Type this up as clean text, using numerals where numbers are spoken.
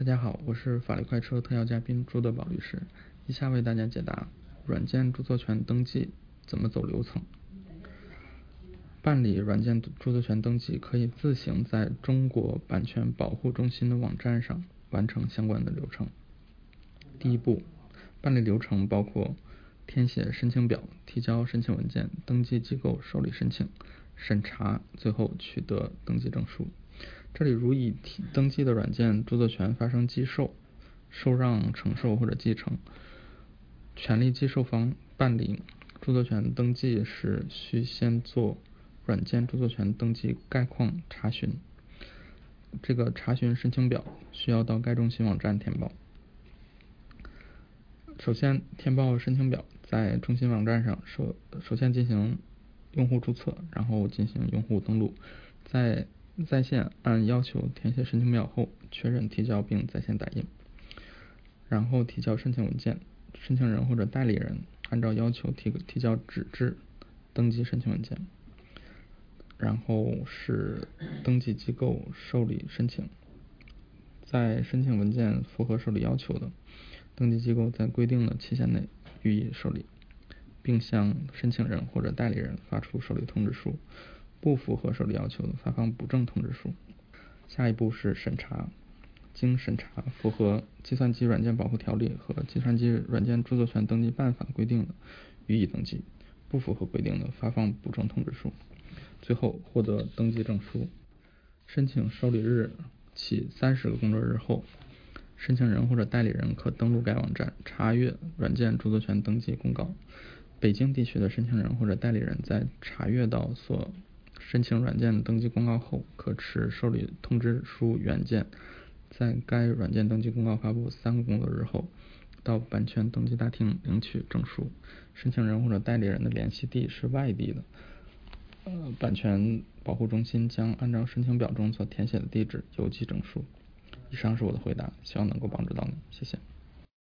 大家好，我是法律快车特邀嘉宾朱德宝律师，以下为大家解答软件著作权登记怎么走流程。办理软件著作权登记可以自行在中国版权保护中心的网站上完成相关的流程。第一步，办理流程包括填写申请表、提交申请文件、登记机构受理申请、审查，最后取得登记证书。这里如已登记的软件著作权发生继受、受让、承受或者继承，权利继受方办理著作权登记时需先做软件著作权登记概况查询。这个查询申请表需要到该中心网站填报。首先，填报申请表，在中心网站上首先进行用户注册，然后进行用户登录，在线按要求填写申请表后，确认提交并在线打印，然后提交申请文件，申请人或者代理人按照要求提交纸质登记申请文件，然后是登记机构受理申请，在申请文件符合受理要求的，登记机构在规定的期限内予以受理，并向申请人或者代理人发出受理通知书，不符合受理要求的发放补正通知书。下一步是审查，经审查符合《计算机软件保护条例》和《计算机软件著作权登记办法》规定的予以登记，不符合规定的发放补正通知书，最后获得登记证书。申请受理日起30个工作日后，申请人或者代理人可登录该网站查阅软件著作权登记公告。北京地区的申请人或者代理人在查阅到所申请软件登记公告后，可持受理通知书原件，在该软件登记公告发布3个工作日后，到版权登记大厅领取证书。申请人或者代理人的联系地是外地的，版权保护中心将按照申请表中所填写的地址邮寄证书。以上是我的回答，希望能够帮助到你，谢谢。